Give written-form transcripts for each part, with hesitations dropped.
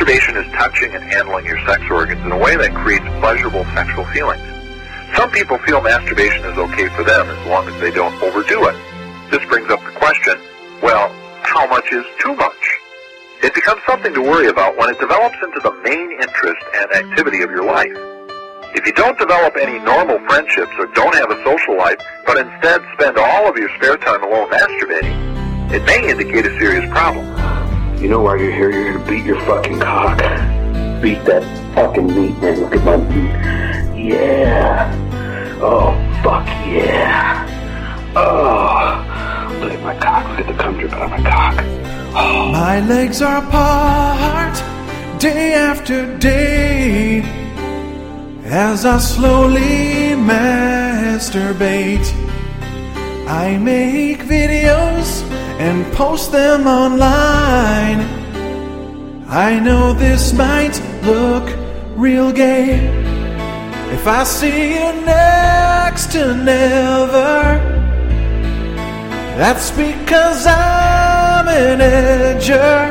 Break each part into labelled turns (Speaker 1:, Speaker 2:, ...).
Speaker 1: Masturbation is touching and handling your sex organs in a way that creates pleasurable sexual feelings. Some people feel masturbation is okay for them as long as they don't overdo it. This brings up the question, well, how much is too much? It becomes something to worry about when it develops into the main interest and activity of your life. If you don't develop any normal friendships or don't have a social life, but instead spend all of your spare time alone masturbating, it may indicate a serious problem.
Speaker 2: You know why you're here? You're here to beat your fucking cock. Beat that fucking meat, man. Look at my meat. Yeah. Oh, fuck yeah. Oh, look at my cock. Look at the cum dripping on my cock. Oh.
Speaker 3: My legs are apart day after day as I slowly masturbate. I make videos and post them online. I know this might look real gay if I see you next to never. That's because I'm an edger.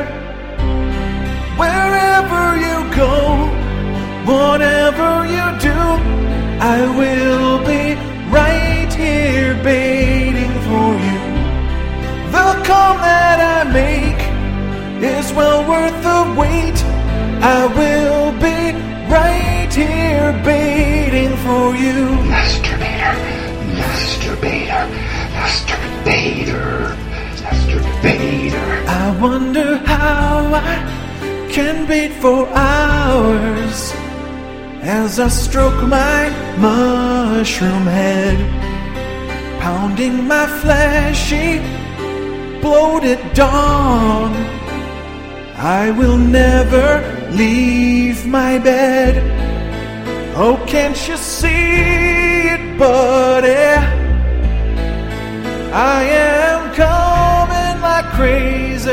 Speaker 3: Wherever you go, whatever you do, I will be right here baiting for you. The cum that I make is well worth the wait. I will be right here baiting for you.
Speaker 2: Masturbator, masturbator, masturbator, masturbator.
Speaker 3: I wonder how I can bait for hours as I stroke my mushroom head, pounding my fleshy, bloated dong. I will never leave my bed. Oh, can't you see it, buddy? I am coming like crazy.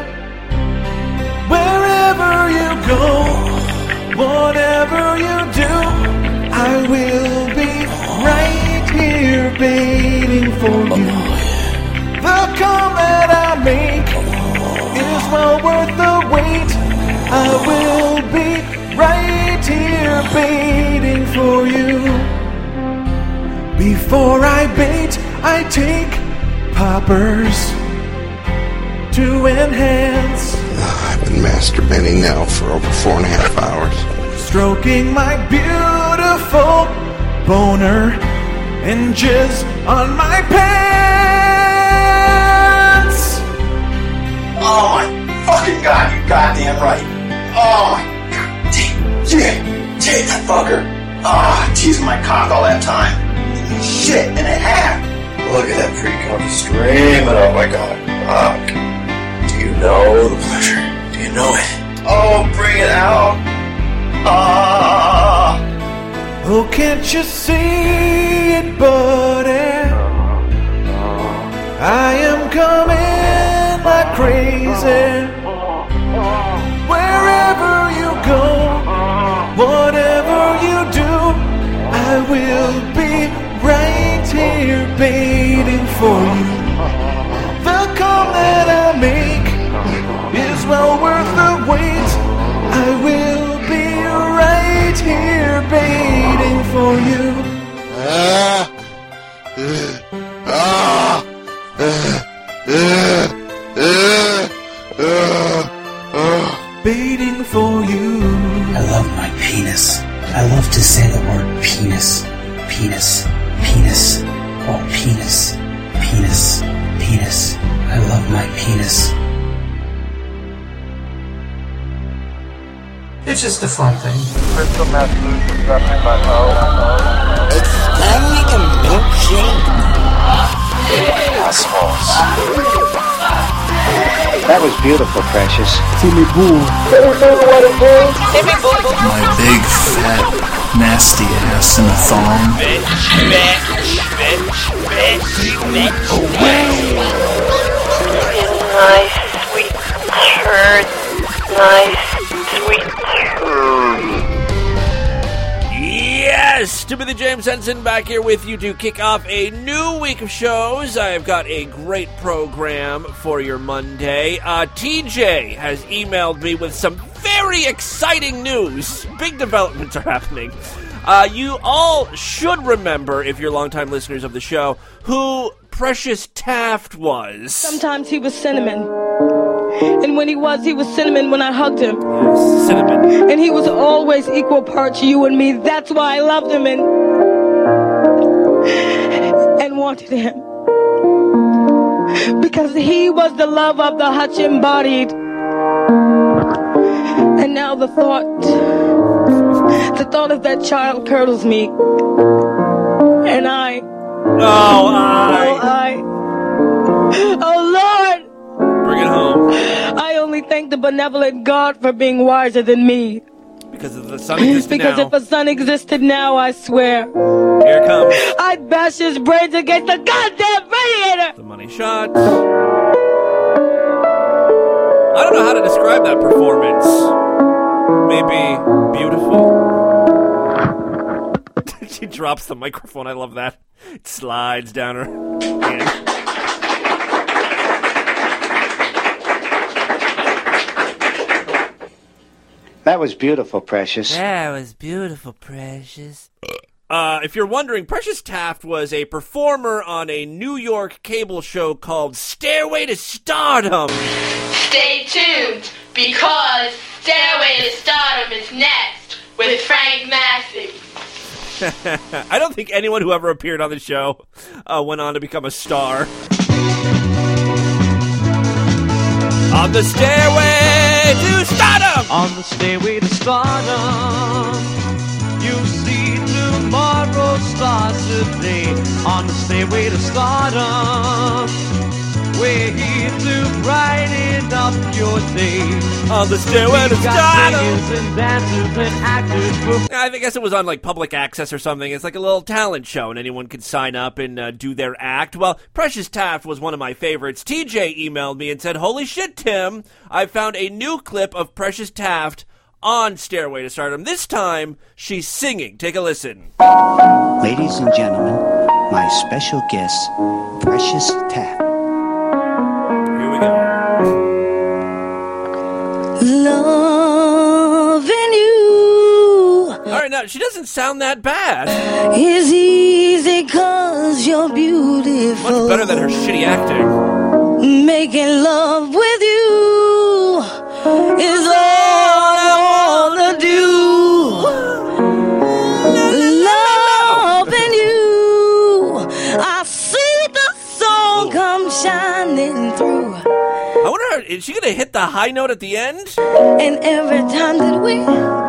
Speaker 3: Wherever you go, whatever you do, I will be right here baiting for you. The cum that I make is well worth the wait. I will be right here baiting for you. Before I bait, I take poppers to enhance.
Speaker 4: I've been masturbating now for over 4.5 hours.
Speaker 3: Stroking my beautiful boner and jizz on my pants.
Speaker 5: Oh my fucking god, you goddamn right. Oh my god, take that fucker. Ah, teasing my cock all that time. Shit and a half. Look at that pre-cum streaming out my cock. Fuck. Do you know the pleasure? Do you know it? Oh, bring it out. Ah.
Speaker 3: Oh, can't you see it, buddy? I am coming like crazy. Wherever you go, whatever you do, I will be right here baiting for you. The cum that I make is well worth the wait. I will be right here baiting for you. Baiting for you.
Speaker 6: I love my penis. I love to say the word penis. Penis. Penis. Oh, penis. Penis. Penis. I love my penis.
Speaker 7: It's just a fun thing.
Speaker 8: Crystal meth loose is up in my mouth.
Speaker 9: It's Stanley and milkshake.
Speaker 8: Assholes.
Speaker 10: That was beautiful, Precious.
Speaker 11: Timmy Boo.
Speaker 12: Timmy Boo.
Speaker 13: My big, fat, nasty ass in a thong.
Speaker 12: Bitch, away.
Speaker 14: Nice, sweet turd. Nice, sweet turd.
Speaker 15: Yes! Timothy James Henson back here with you to kick off a new week of shows. I have got a great program for your Monday. TJ has emailed me with some very very exciting news. Big developments are happening. You all should remember, if you're longtime listeners of the show, who Precious Taft was.
Speaker 7: Sometimes he was cinnamon. And when he was cinnamon when I hugged him.
Speaker 15: Yes, cinnamon.
Speaker 7: And he was always equal parts you and me. That's why I loved him and wanted him. Because he was the love of the hutch embodied. And now the thought of that child curdles me. And oh Lord!
Speaker 15: Bring it home.
Speaker 7: I only thank the benevolent God for being wiser than me.
Speaker 15: Because if the sun existed
Speaker 7: because
Speaker 15: now.
Speaker 7: if the sun existed now, I swear.
Speaker 15: Here it comes.
Speaker 7: I'd bash his brains against the goddamn radiator!
Speaker 15: The money shot. I don't know how to describe that performance. Maybe beautiful. She drops the microphone. I love that. It slides down her hand.
Speaker 10: That was beautiful, Precious.
Speaker 15: That was beautiful, Precious. If you're wondering, Precious Taft was a performer on a New York cable show called Stairway to Stardom.
Speaker 11: Stay tuned, because Stairway to Stardom is next with Frank Massey.
Speaker 15: I don't think anyone who ever appeared on the show went on to become a star. On the stairway to stardom!
Speaker 3: On the stairway to stardom, you see tomorrow starts today. On the stairway to stardom, we're here to brighten up your day.
Speaker 15: On the stairway to stardom!
Speaker 3: And dancers and actors.
Speaker 15: I guess it was on like Public Access or something. It's like a little talent show, and anyone could sign up and do their act. Well, Precious Taft was one of my favorites. TJ emailed me and said, "Holy shit, Tim! I found a new clip of Precious Taft on Stairway to Stardom. This time, she's singing. Take a listen."
Speaker 6: Ladies and gentlemen, my special guest, Precious Taft.
Speaker 15: Here we go.
Speaker 7: Loving you.
Speaker 15: All right, now, she doesn't sound that bad.
Speaker 7: It's easy 'cause you're beautiful.
Speaker 15: Much better than her shitty acting.
Speaker 7: Making love with you is all I wanna do. Loving you, I see the sun come shining through.
Speaker 15: I wonder, is she going to hit the high note at the end?
Speaker 7: And every time that we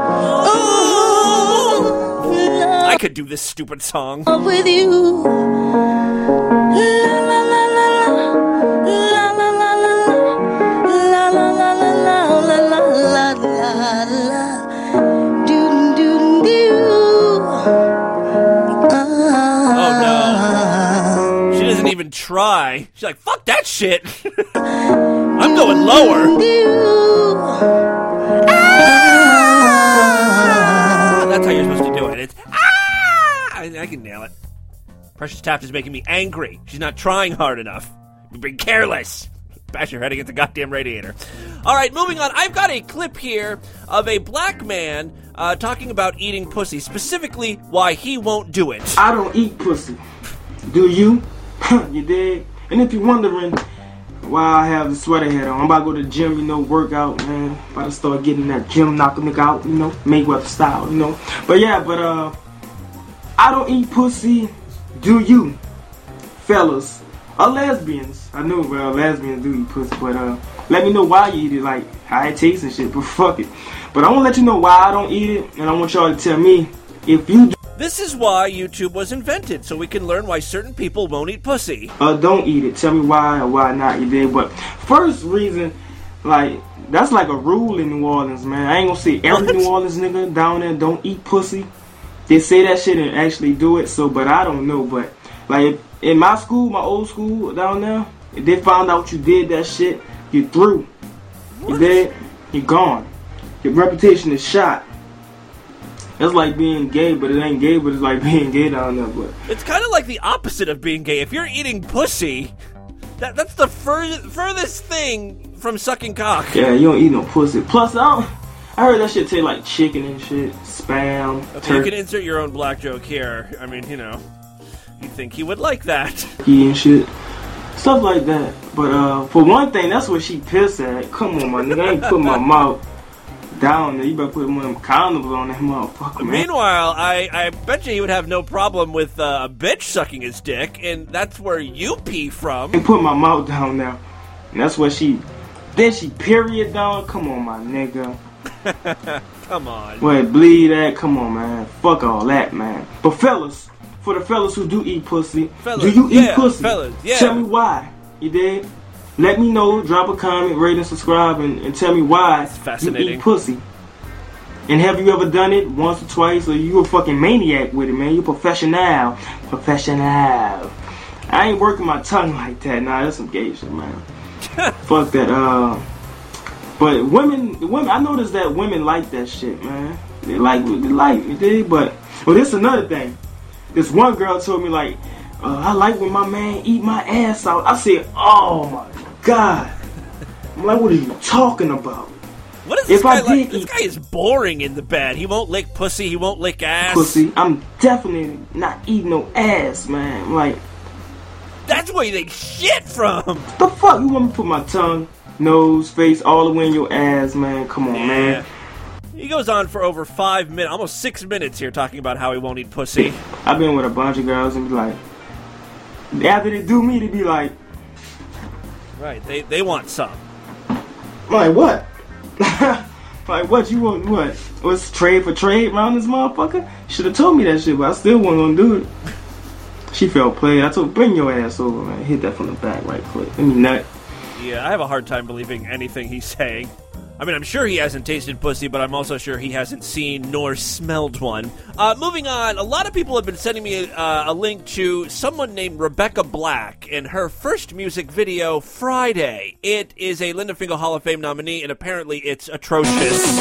Speaker 15: I could do this stupid song.
Speaker 7: with you. La la la la la la la la la la la la la la la la do do do.
Speaker 15: Oh no. She doesn't even try. She's like, fuck that shit. I'm going lower. That's how you're supposed to do it. It's I can nail it. Precious Taft is making me angry. She's not trying hard enough. You're being careless. Bash your head against the goddamn radiator. All right, moving on. I've got a clip here of a black man talking about eating pussy, specifically why he won't do it.
Speaker 16: I don't eat pussy. Do you? You dig? And if you're wondering why I have the sweater head on, I'm about to go to the gym, work out, man. About to start getting that gym, knock a nigga out, Mayweather style, But I don't eat pussy. Do you? Fellas. Or lesbians. I know, lesbians do eat pussy, but let me know why you eat it, like how it tastes and shit, but fuck it. But I want to let you know why I don't eat it, and I want y'all to tell me if you do.
Speaker 15: This is why YouTube was invented, so we can learn why certain people won't eat pussy.
Speaker 16: Don't eat it. Tell me why or why not you did. But first reason, that's like a rule in New Orleans, man. I ain't gonna say every New Orleans nigga down there don't eat pussy. They say that shit and actually do it, but I don't know. But, in my school, my old school down there, if they found out you did that shit, you through. You dead, you gone. Your reputation is shot. That's like being gay, but it ain't gay, but it's like being gay down there. But
Speaker 15: it's kind of like the opposite of being gay. If you're eating pussy, that's the furthest thing from sucking cock.
Speaker 16: Yeah, you don't eat no pussy. Plus, I I heard that shit taste like chicken and shit, spam,
Speaker 15: Okay, you can insert your own black joke here. I mean, you know, you'd think he would like that.
Speaker 16: turkey and shit. Stuff like that. But for one thing, that's what she pissed at. Come on, my nigga. I ain't put my mouth down there. You better put one of them condoms on that motherfucker, man.
Speaker 15: Meanwhile, I bet you he would have no problem with a bitch sucking his dick, and that's where you pee from.
Speaker 16: And put my mouth down there. And that's what she... Then she period down. Come on, my nigga.
Speaker 15: Come on.
Speaker 16: Where it bleed at? Come on, man. Fuck all that, man. But fellas, for the fellas who do eat pussy, do you eat pussy?
Speaker 15: Fellas, yeah.
Speaker 16: Tell me why. You did? Let me know. Drop a comment, rate, and subscribe, and tell me why you eat pussy. And have you ever done it once or twice, or you a fucking maniac with it, man? You professional. Professional. I ain't working my tongue like that. Nah, that's some gay shit, man. Fuck that. But women, I noticed that women like that shit, man. They like it, but this is another thing. This one girl told me like, I like when my man eat my ass out. I said, oh my god. I'm like, what are you talking about?
Speaker 15: What is this guy like? This guy is boring in the bed. He won't lick pussy. He won't lick ass.
Speaker 16: Pussy. I'm definitely not eating no ass, man. Like,
Speaker 15: that's where you think shit from.
Speaker 16: The fuck? You want me to put my tongue, nose, face all the way in your ass, man? Come on, man.
Speaker 15: He goes on for over 5 minutes, almost 6 minutes here, talking about how he won't eat pussy.
Speaker 16: I've been with a bunch of girls and be like, after they do me, they be like,
Speaker 15: right? They want some.
Speaker 16: I'm like, what? Like, what you want? What? What's trade for trade around this motherfucker? Should have told me that shit, but I still wasn't gonna do it. She felt played. I told her, bring your ass over, man. Hit that from the back right quick. Let me nut.
Speaker 15: Yeah, I have a hard time believing anything he's saying. I mean, I'm sure he hasn't tasted pussy, but I'm also sure he hasn't seen nor smelled one. Moving on, a lot of people have been sending me a link to someone named Rebecca Black and her first music video, Friday. It is a Linda Finkel Hall of Fame nominee, and apparently it's atrocious.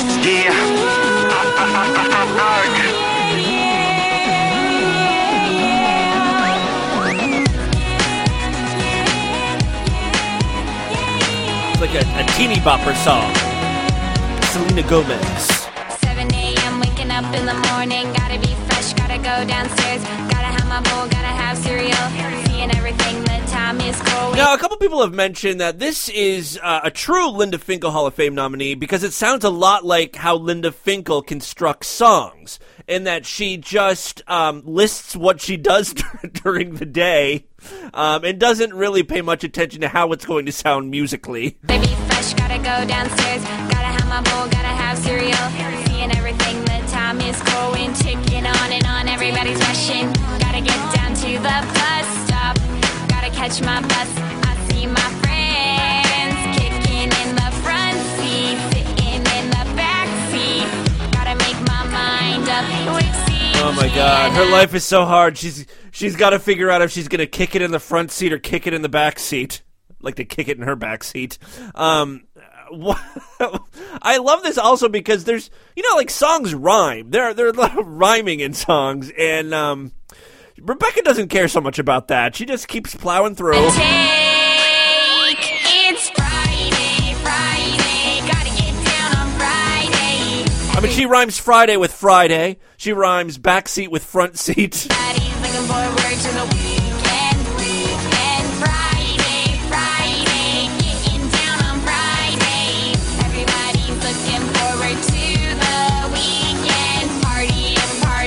Speaker 15: It's like a teeny bopper song. Selena Gomez.
Speaker 17: 7 a.m. waking up in the morning. Gotta be fresh, gotta go downstairs. Gotta have my bowl, gotta have cereal. Seeing everything, the time is cold.
Speaker 15: Now, a couple people have mentioned that this is a true Linda Finkel Hall of Fame nominee because it sounds a lot like how Linda Finkel constructs songs, in that she just lists what she does during the day and doesn't really pay much attention to how it's going to sound musically.
Speaker 17: Baby fresh, gotta go downstairs. Gotta have my bowl, gotta have cereal. Seeing everything, the time is going, ticking on and on. Everybody's rushing. Gotta get down to the bus stop. Gotta catch my bus. I see my friends kicking in the front seat, sitting in the back seat. Gotta make my mind up.
Speaker 15: Oh my god, her life is so hard. She's got to figure out if she's going to kick it in the front seat or kick it in the back seat. Like to kick it in her back seat. I love this also because there's, like songs rhyme. There are a lot of rhyming in songs, and Rebecca doesn't care so much about that. She just keeps plowing through.
Speaker 17: It's Friday, gotta get down on Friday.
Speaker 15: I mean, she rhymes Friday with Friday. She rhymes backseat with front seat.
Speaker 17: Everybody's looking forward to the weekend. Friday, getting down on Friday. Everybody's looking forward to the weekend. Partying.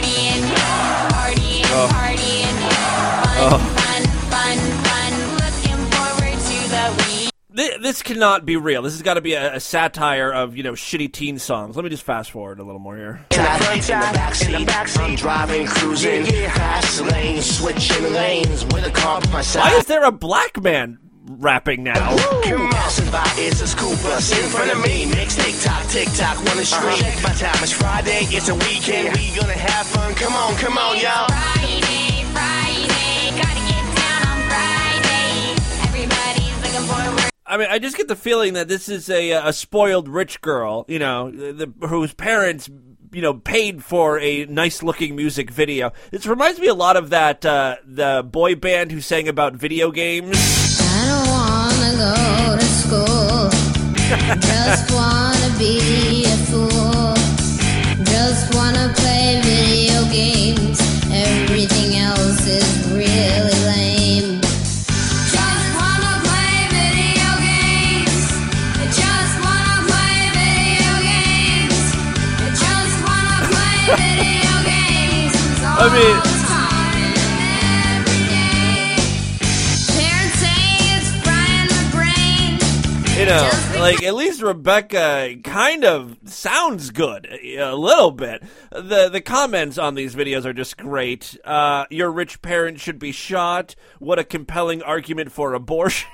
Speaker 17: Fun. Looking forward to the weekend.
Speaker 15: This cannot be real. This has got to be a satire of, shitty teen songs. Let me just fast forward a little more here.
Speaker 18: In the backseat, I'm driving, cruising, fast lane, switching lanes with a car by my side.
Speaker 15: Why is there a black man rapping now?
Speaker 18: Passing by, it's a school bus in front of me. Makes tick-tock, wanna stream. My time is Friday, it's a weekend. We gonna have fun, come on, y'all.
Speaker 17: Friday, gotta get down on Friday. Everybody's looking forward.
Speaker 15: I mean, I just get the feeling that this is a spoiled rich girl, whose parents, paid for a nice-looking music video. This reminds me a lot of that, the boy band who sang about video games.
Speaker 7: I don't wanna go to school. Just wanna be a fool.
Speaker 15: I mean, you know, like, at least Rebecca kind of sounds good a little bit. The comments on these videos are just great. Your rich parents should be shot. What a compelling argument for abortion.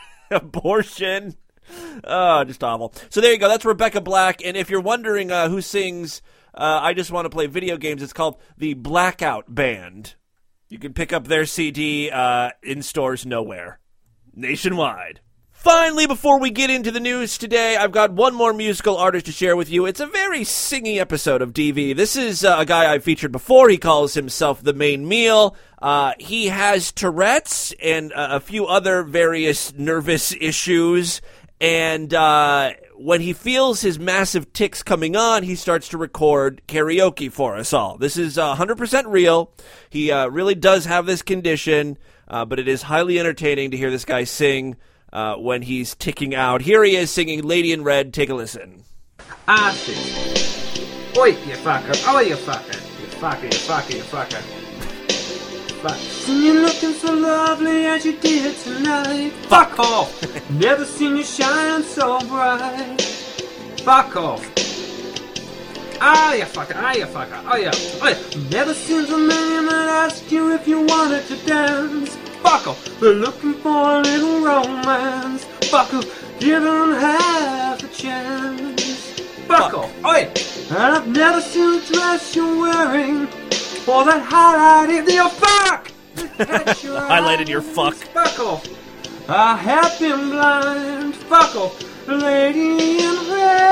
Speaker 15: Oh, just awful. So there you go. That's Rebecca Black. And if you're wondering who sings I Just Want to Play Video Games, it's called the Blackout Band. You can pick up their CD in stores nowhere. Nationwide. Finally, before we get into the news today, I've got one more musical artist to share with you. It's a very singy episode of DV. This is a guy I've featured before. He calls himself The Main Meal. He has Tourette's and a few other various nervous issues. And when he feels his massive tics coming on, he starts to record karaoke for us all. This is 100% real. He really does have this condition, but it is highly entertaining to hear this guy sing when he's ticking out. Here he is singing Lady in Red. Take a listen.
Speaker 16: I see. Oi, you fucker. Oh, you fucker. You fucker, you fucker, you fucker. Fuck. Seen you looking so lovely as you did tonight. Fuck off. Never seen you shine so bright. Fuck off. Ah, you fucker. Ah, you fucker. Oh, yeah. Oh, yeah. Never seen a man that asked you if you wanted to dance. Fuck off, they're looking for a little romance. Fuck off, give them half a chance. Fuck off, oi! And I've never seen the dress you're wearing, or that highlight in your fuck!
Speaker 15: Highlighted your fuck.
Speaker 16: Fuck off, I have been blind. Fuck off, lady in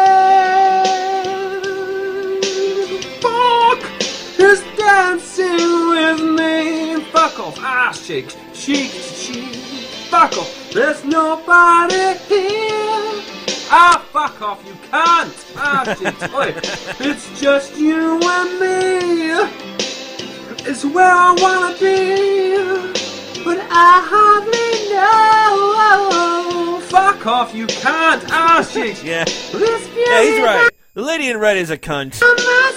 Speaker 16: red. Fuck is dancing with me. Fuck off, ah, shake. Cheek to cheek, fuck off, there's nobody here. Ah, fuck off, you can't. Ah, shit, oi, it's just you and me. It's where I wanna be, but I hardly know. Fuck off, you can't. Ah, shit.
Speaker 15: Yeah. Yeah, he's right. The Lady in Red is a cunt.
Speaker 16: On my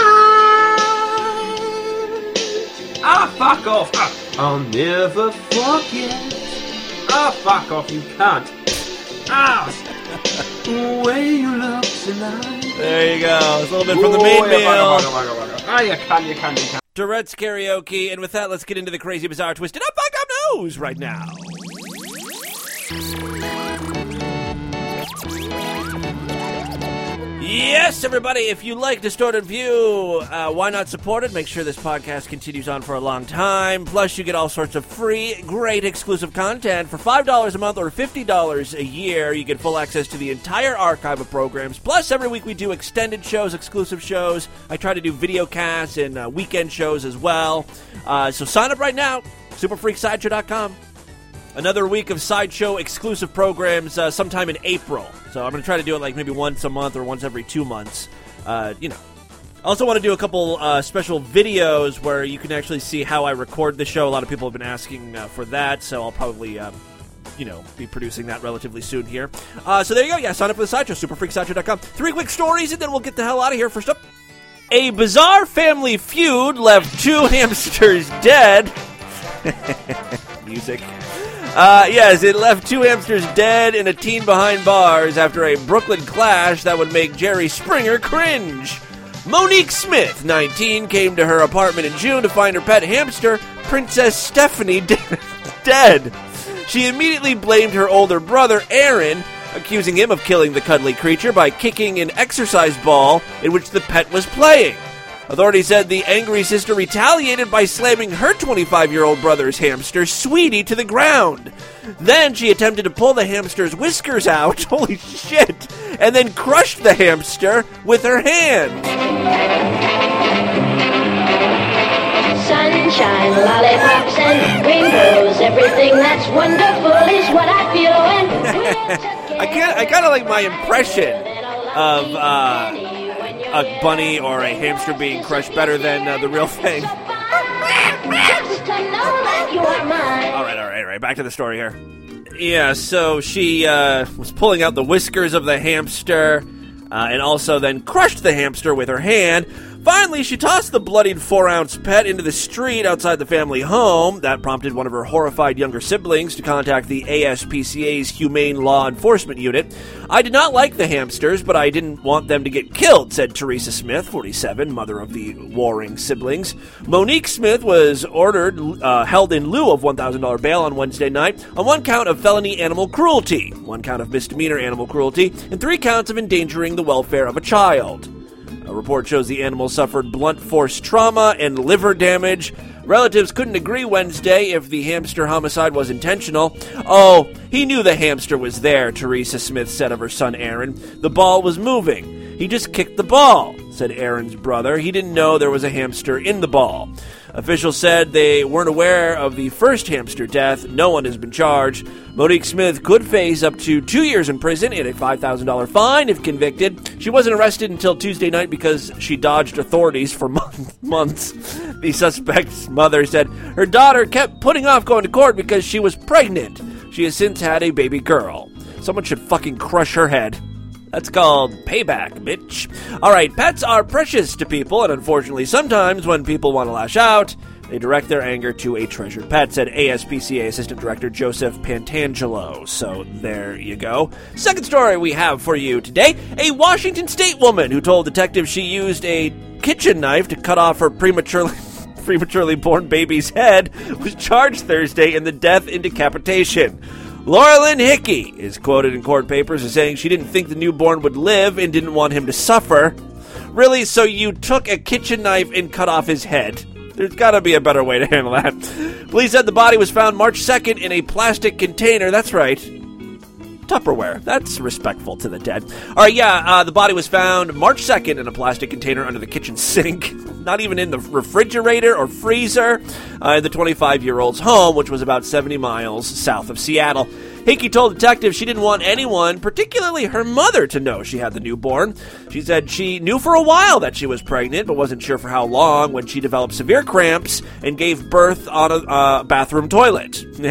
Speaker 16: side. Ah, fuck off. Ah. I'll never forget. Ah, fuck off, you can't. Ah, the way you look tonight.
Speaker 15: There you go. It's a little bit from The Main Meal.
Speaker 16: Ah, you can.
Speaker 15: Tourette's karaoke. And with that, let's get into the crazy, bizarre, twisted up, fucked up news right now. Yes, everybody, if you like Distorted View, why not support it? Make sure this podcast continues on for a long time. Plus, you get all sorts of free, great exclusive content. For $5 a month or $50 a year, you get full access to the entire archive of programs. Plus, every week we do extended shows, exclusive shows. I try to do video casts and weekend shows as well. So sign up right now, superfreaksideshow.com. Another week of Sideshow exclusive programs sometime in April. So I'm going to try to do it like maybe once a month or once every 2 months. You know. I also want to do a couple special videos where you can actually see how I record the show. A lot of people have been asking for that, so I'll probably, be producing that relatively soon here. So there you go. Yeah, sign up for the Sideshow, superfreaksideshow.com. 3 quick stories, and then we'll get the hell out of here. First up, a bizarre family feud left 2 hamsters dead. Music. Yes, it left 2 hamsters dead and a teen behind bars after a Brooklyn clash that would make Jerry Springer cringe. Monique Smith, 19, came to her apartment in June to find her pet hamster, Princess Stephanie, dead. She immediately blamed her older brother, Aaron, accusing him of killing the cuddly creature by kicking an exercise ball in which the pet was playing. Authorities said the angry sister retaliated by slamming her 25-year-old brother's hamster, Sweetie, to the ground. Then she attempted to pull the hamster's whiskers out, holy shit, and then crushed the hamster with her hand.
Speaker 19: Sunshine, lollipops, and rainbows, everything that's wonderful is what I feel when
Speaker 15: I kind of like my impression of a bunny or a hamster being crushed better than the real thing. All right. Back to the story here. Yeah, so she was pulling out the whiskers of the hamster and also then crushed the hamster with her hand. Finally, she tossed the bloodied 4-ounce pet into the street outside the family home. That prompted one of her horrified younger siblings to contact the ASPCA's Humane Law Enforcement Unit. I did not like the hamsters, but I didn't want them to get killed, said Teresa Smith, 47, mother of the warring siblings. Monique Smith was ordered held in lieu of $1,000 bail on Wednesday night on 1 count of felony animal cruelty, 1 count of misdemeanor animal cruelty, and 3 counts of endangering the welfare of a child. A report shows the animal suffered blunt force trauma and liver damage. Relatives couldn't agree Wednesday if the hamster homicide was intentional. Oh, he knew the hamster was there, Teresa Smith said of her son Aaron. The ball was moving. He just kicked the ball, said Aaron's brother. He didn't know there was a hamster in the ball. Officials said they weren't aware of the first hamster death. No one has been charged. Monique Smith could face up to 2 years in prison and a $5,000 fine if convicted. She wasn't arrested until Tuesday night because she dodged authorities for months. The suspect's mother said her daughter kept putting off going to court because she was pregnant. She has since had a baby girl. Someone should fucking crush her head. That's called payback, bitch. All right, pets are precious to people, and unfortunately, sometimes when people want to lash out, they direct their anger to a treasured pet, said ASPCA Assistant Director Joseph Pantangelo. So there you go. Second story we have for you today. A Washington State woman who told detectives she used a kitchen knife to cut off her prematurely born baby's head was charged Thursday in the death and decapitation. Laura Lynn Hickey is quoted in court papers as saying she didn't think the newborn would live and didn't want him to suffer. Really? So you took a kitchen knife and cut off his head? There's got to be a better way to handle that. Police said the body was found March 2nd in a plastic container. That's right. Tupperware. That's respectful to the dead. All right, the body was found March 2nd in a plastic container under the kitchen sink. Not even in the refrigerator or freezer. In the 25-year-old's home, which was about 70 miles south of Seattle. Hickey told detectives she didn't want anyone, particularly her mother, to know she had the newborn. She said she knew for a while that she was pregnant, but wasn't sure for how long when she developed severe cramps and gave birth on a bathroom toilet.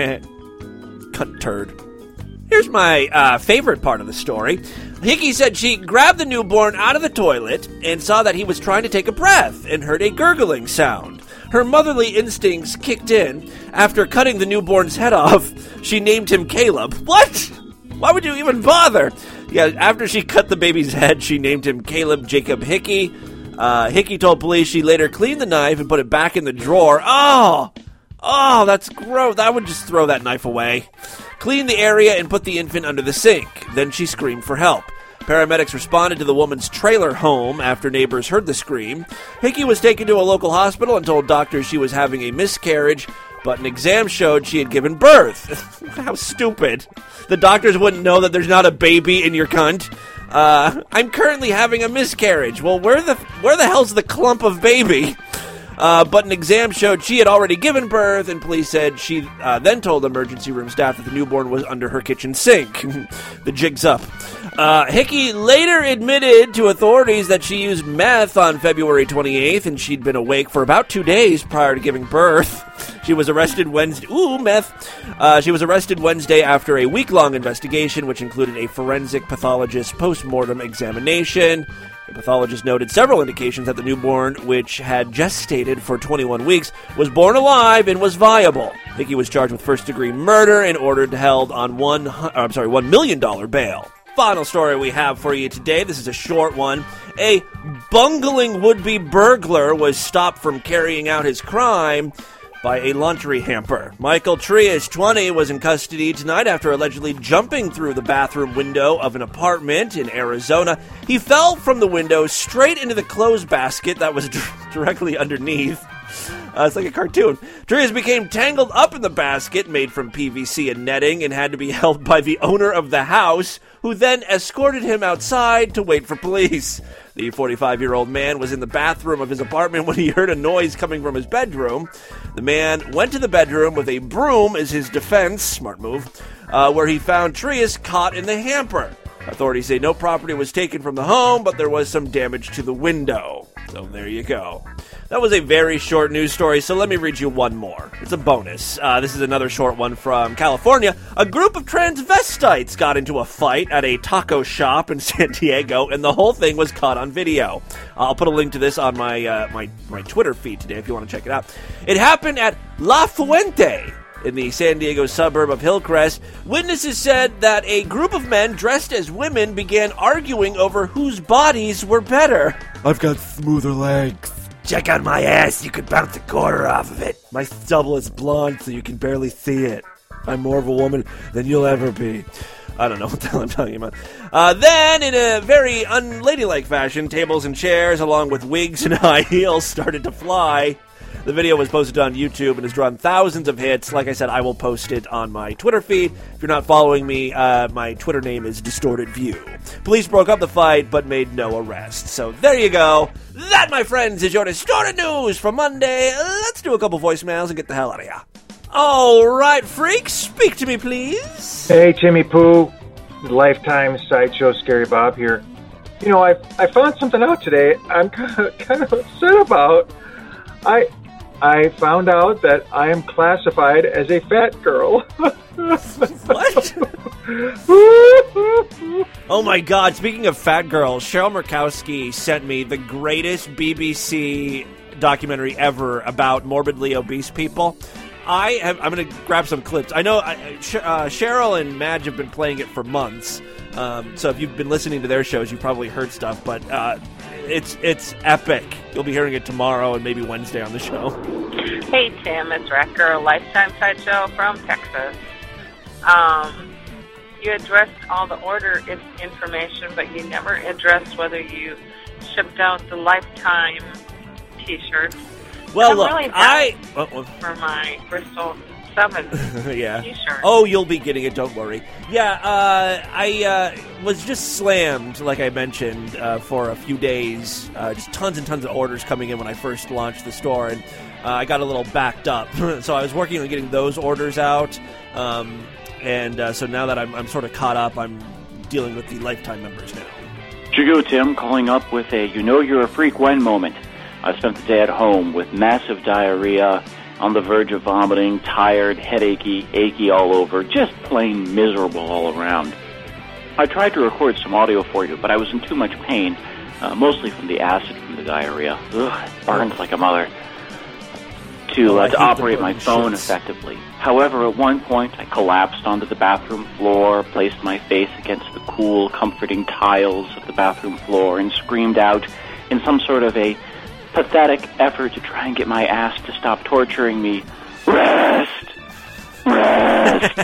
Speaker 15: Cunt turd. Here's my favorite part of the story. Hickey said she grabbed the newborn out of the toilet and saw that he was trying to take a breath and heard a gurgling sound. Her motherly instincts kicked in. After cutting the newborn's head off, she named him Caleb. What? Why would you even bother? Yeah, after she cut the baby's head, she named him Caleb Jacob Hickey. Hickey told police she later cleaned the knife and put it back in the drawer. Oh, that's gross. I would just throw that knife away. Cleaned the area and put the infant under the sink. Then she screamed for help. Paramedics responded to the woman's trailer home after neighbors heard the scream. Hickey was taken to a local hospital and told doctors she was having a miscarriage, but an exam showed she had given birth. How stupid. The doctors wouldn't know that there's not a baby in your cunt. I'm currently having a miscarriage. Well, where the hell's the clump of baby? But an exam showed she had already given birth, and police said she then told emergency room staff that the newborn was under her kitchen sink. The jig's up. Hickey later admitted to authorities that she used meth on February 28th, and she'd been awake for about 2 days prior to giving birth. She was arrested Wednesday. Ooh, meth. She was arrested Wednesday after a week-long investigation, which included a forensic pathologist post-mortem examination. The pathologist noted several indications that the newborn, which had gestated for 21 weeks, was born alive and was viable. Hickey was charged with first-degree murder and ordered held on $1 million bail. Final story we have for you today. This is a short one. A bungling would-be burglar was stopped from carrying out his crime by a laundry hamper. Michael Trias, 20, was in custody tonight after allegedly jumping through the bathroom window of an apartment in Arizona. He fell from the window straight into the clothes basket that was directly underneath. It's like a cartoon. Trias became tangled up in the basket made from PVC and netting and had to be held by the owner of the house, who then escorted him outside to wait for police. The 45-year-old man was in the bathroom of his apartment when he heard a noise coming from his bedroom. The man went to the bedroom with a broom as his defense, smart move, where he found Trias caught in the hamper. Authorities say no property was taken from the home, but there was some damage to the window. So there you go. That was a very short news story, so let me read you one more. It's a bonus. This is another short one from California. A group of transvestites got into a fight at a taco shop in San Diego, and the whole thing was caught on video. I'll put a link to this on my Twitter feed today if you want to check it out. It happened at La Fuente in the San Diego suburb of Hillcrest. Witnesses said that a group of men dressed as women began arguing over whose bodies were better.
Speaker 3: I've got smoother legs.
Speaker 15: Check out my ass, you could bounce a quarter off of it.
Speaker 3: My stubble is blonde so you can barely see it. I'm more of a woman than you'll ever be.
Speaker 15: I don't know what the hell I'm talking about. Then, in a very unladylike fashion, tables and chairs, along with wigs and high heels, started to fly. The video was posted on YouTube and has drawn thousands of hits. Like I said, I will post it on my Twitter feed. If you're not following me, my Twitter name is Distorted View. Police broke up the fight, but made no arrests. So there you go. That, my friends, is your Distorted News for Monday. Let's do a couple voicemails and get the hell out of here. All right, freaks, speak to me, please.
Speaker 20: Hey, Timmy Pooh. Lifetime Sideshow Scary Bob here. You know, I found something out today I'm kind of upset about. I found out that I am classified as a fat girl.
Speaker 15: What? Oh my God, speaking of fat girls, Cheryl Murkowski sent me the greatest BBC documentary ever about morbidly obese people. I'm going to grab some clips. I know Cheryl and Madge have been playing it for months, so if you've been listening to their shows, you've probably heard stuff, but it's epic. You'll be hearing it tomorrow and maybe Wednesday on the show.
Speaker 21: Hey, Tim, it's Rat Girl, Lifetime Sideshow from Texas. You addressed all the order information, but you never addressed whether you shipped out the Lifetime T-shirts.
Speaker 15: Well, look,
Speaker 21: really for my Bristol 7
Speaker 15: yeah.
Speaker 21: T-shirt.
Speaker 15: Oh, you'll be getting it, don't worry. Yeah, I was just slammed, like I mentioned, for a few days. Just tons and tons of orders coming in when I first launched the store, and I got a little backed up. So I was working on getting those orders out, and so now that I'm sort of caught up, I'm dealing with the Lifetime members now.
Speaker 22: Chigo Tim calling up with a you know you're a freak when moment. I spent the day at home with massive diarrhea, on the verge of vomiting, tired, headachy, achy all over, just plain miserable all around. I tried to record some audio for you, but I was in too much pain, mostly from the acid from the diarrhea. Ugh, it burns like a mother. To operate my phone effectively. However, at one point, I collapsed onto the bathroom floor, placed my face against the cool, comforting tiles of the bathroom floor, and screamed out in some sort of a pathetic effort to try and get my ass to stop torturing me. Rest! Rest!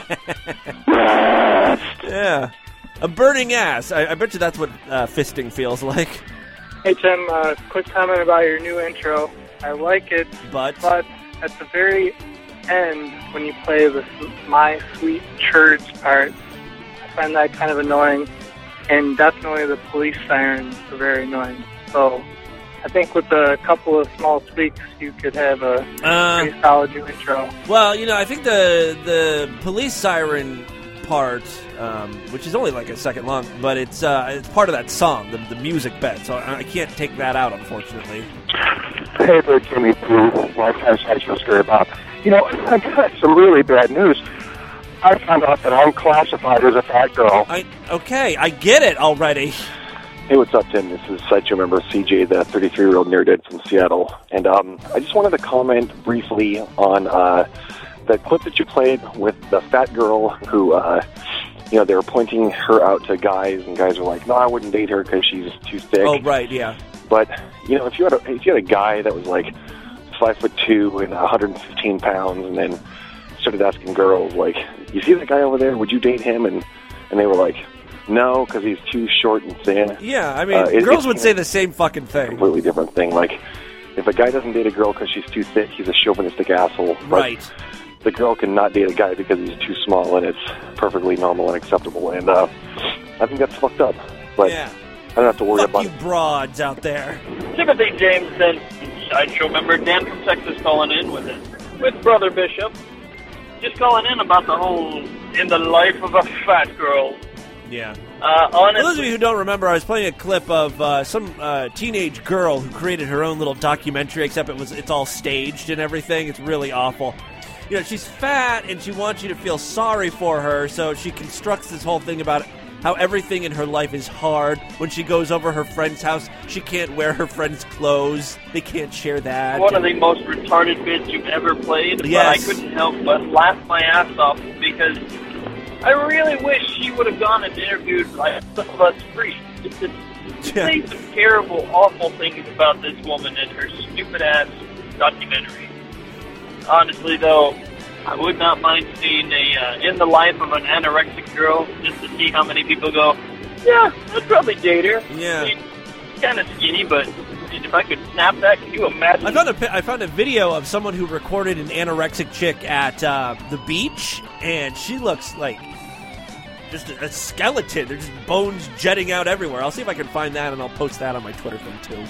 Speaker 22: Rest!
Speaker 15: Yeah. A burning ass. I bet you that's what fisting feels like.
Speaker 23: Hey, Tim, quick comment about your new intro. I like it,
Speaker 15: but
Speaker 23: at the very end, when you play the My Sweet Church part, I find that kind of annoying, and definitely the police sirens are very annoying. So I think with a couple of small tweaks, you could have a pretty solid new intro.
Speaker 15: Well, you know, I think the police siren part, which is only like a second long, but it's part of that song, the music bed, so I can't take that out, unfortunately.
Speaker 24: Hey there, Jimmy Pooh, Lifetime Sideshow Scary Bob. You know, I got some really bad news. I found out that I'm classified as a fat girl.
Speaker 15: Okay, I get it already.
Speaker 24: Hey, what's up, Tim? This is Sideshow member CJ, the 33-year-old nerd from Seattle. And I just wanted to comment briefly on the clip that you played with the fat girl who, you know, they were pointing her out to guys, and guys were like, no, I wouldn't date her because she's too thick.
Speaker 15: Oh, right, yeah.
Speaker 24: But, you know, if you had a guy that was like 5'2" and 115 pounds, and then started asking girls, like, you see that guy over there? Would you date him? And they were like, no, because he's too short and thin.
Speaker 15: Yeah, I mean, girls would say the same fucking thing.
Speaker 24: Completely different thing. Like, if a guy doesn't date a girl because she's too thick, he's a chauvinistic asshole.
Speaker 15: Right.
Speaker 24: The girl cannot date a guy because he's too small, and it's perfectly normal and acceptable. And I think that's fucked up. But
Speaker 15: yeah.
Speaker 24: I don't have to worry about
Speaker 15: you broads out there.
Speaker 25: Timothy Jameson, Sideshow member Dan from Texas, calling in with Brother Bishop. Just calling in about the whole in the life of a fat girl.
Speaker 15: Yeah. For
Speaker 21: Honestly,
Speaker 15: those of you who don't remember, I was playing a clip of some teenage girl who created her own little documentary, except it's all staged and everything. It's really awful. You know, she's fat, and she wants you to feel sorry for her, so she constructs this whole thing about how everything in her life is hard. When she goes over her friend's house, she can't wear her friend's clothes. They can't share that.
Speaker 21: one of the most retarded bits you've ever played,
Speaker 15: Yes.
Speaker 21: but I couldn't help but laugh my ass off because I really wish she would have gone and interviewed like some of us freaks. Just to say some terrible, awful things about this woman and her stupid-ass documentary. Honestly, though, I would not mind seeing a in the life of an anorexic girl just to see how many people go, yeah, I'd probably date her.
Speaker 15: Yeah.
Speaker 21: She's kind of skinny, but if I could snap that, can you imagine?
Speaker 15: I found a video of someone who recorded an anorexic chick at the beach, and she looks like just a skeleton. There's just bones jetting out everywhere. I'll see if I can find that, and I'll post that on my Twitter thing, too.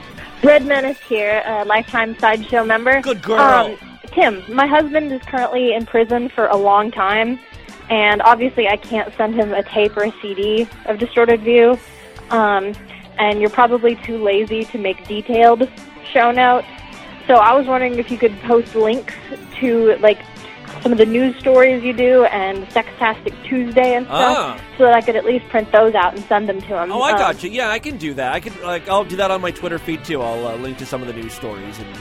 Speaker 1: Red Menace here, a lifetime Sideshow member.
Speaker 15: Good girl.
Speaker 1: Tim, my husband is currently in prison for a long time, and obviously I can't send him a tape or a CD of Distorted View, and you're probably too lazy to make detailed show notes. So I was wondering if you could post links to, like, some of the news stories you do and Sextastic Tuesday and stuff, so that I could at least print those out and send them to him.
Speaker 15: Oh, I got you. Yeah, I can do that. I'll do that on my Twitter feed, too. I'll link to some of the news stories and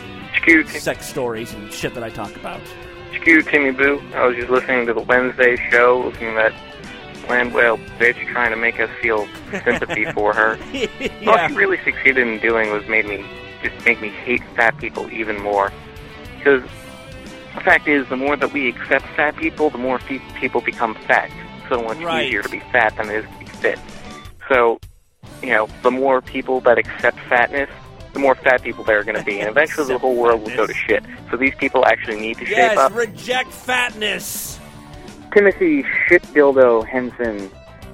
Speaker 15: sex stories and shit that I talk about.
Speaker 2: Skew Timmy Boo. I was just listening to the Wednesday show, looking at land whale bitch trying to make us feel sympathy for her. All she really succeeded in doing was make me hate fat people even more. Because the fact is, the more that we accept fat people, the more people become fat. So much easier to be fat than it is to be fit. So, you know, the more people that accept fatness, the more fat people there are going to be, and eventually the whole world will go to shit. So these people actually need to shape up.
Speaker 15: Yes, reject fatness.
Speaker 2: Timothy Shit Dildo Henson,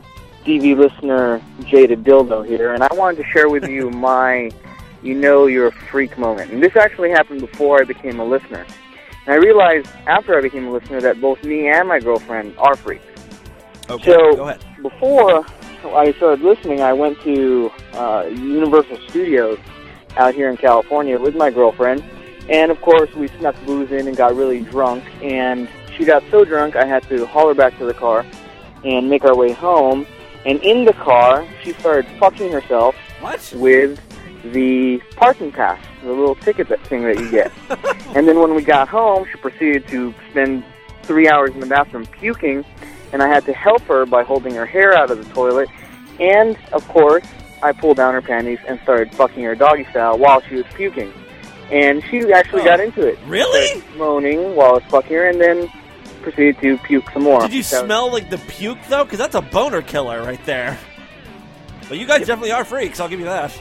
Speaker 2: TV listener Jaded Dildo here, and I wanted to share with you my you know you're a freak moment. And this actually happened before I became a listener. And I realized after I became a listener that both me and my girlfriend are freaks.
Speaker 15: Okay,
Speaker 2: so
Speaker 15: go ahead.
Speaker 2: Before I started listening, I went to Universal Studios out here in California with my girlfriend, and of course we snuck booze in and got really drunk, and she got so drunk I had to haul her back to the car and make our way home, and in the car she started fucking herself with the parking pass, the little ticket thing that you get. And then when we got home, she proceeded to spend 3 hours in the bathroom puking, and I had to help her by holding her hair out of the toilet, and of course I pulled down her panties and started fucking her doggy style while she was puking. And she actually got into it.
Speaker 15: Really?
Speaker 2: Started moaning while I was fucking her, and then proceeded to puke some more.
Speaker 15: Did you smell like the puke, though? Because that's a boner killer right there. Well, you guys definitely are freaks, I'll give you that.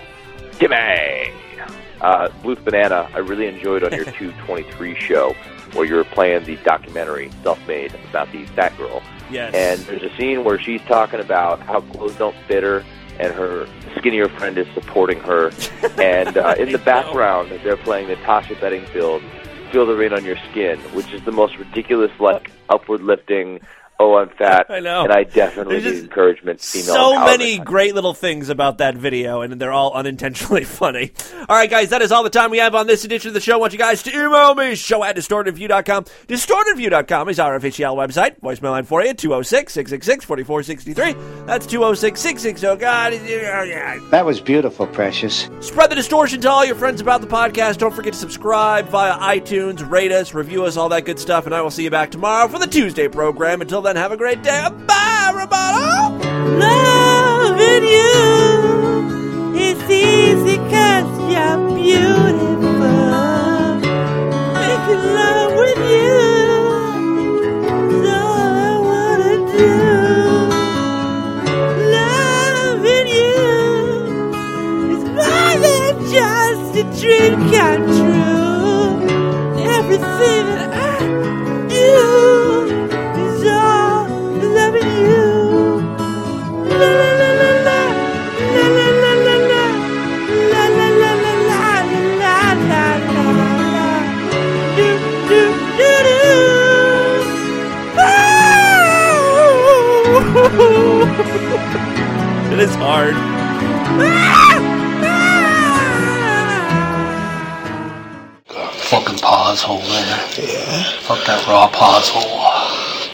Speaker 4: Timmy! Blues Banana, I really enjoyed on your 223 show where you were playing the documentary Self-Made about the fat girl.
Speaker 15: Yes.
Speaker 4: And there's a scene where she's talking about how clothes don't fit her, and her skinnier friend is supporting her. And in the background, they're playing Natasha Bedingfield, Feel the Rain on Your Skin, which is the most ridiculous, like, upward-lifting, oh, I'm fat,
Speaker 15: I know.
Speaker 4: and I definitely need encouragement, female
Speaker 15: So
Speaker 4: empowerment.
Speaker 15: many great little things about that video, and they're all unintentionally funny. All right, guys, that is all the time we have on this edition of the show. I want you guys to email me, show@distortedview.com. Distortedview.com is our official website. Voicemail line for you, 206-666-4463. That's 206-660. God,
Speaker 10: That was beautiful, Precious.
Speaker 15: spread the distortion to all your friends about the podcast. Don't forget to subscribe via iTunes, rate us, review us, all that good stuff, and I will see you back tomorrow for the Tuesday program. Until then, have a great day. Bye, everybody!
Speaker 5: Loving you is easy 'cause you're beautiful. Making love with you is all I wanna do. Loving you is more than just a dream come true. Everything that I do is all loving you. La la la la la, la la la la la, la la la la la, la la la. Do do do do. Oh.
Speaker 6: Fucking pause hole there. Yeah. Fuck that raw pause hole.